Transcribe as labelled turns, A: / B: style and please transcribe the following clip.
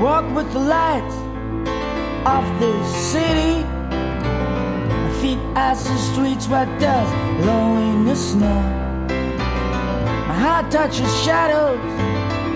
A: walk with the lights of this city. My feet ice the streets where does loneliness know. My heart touches shadows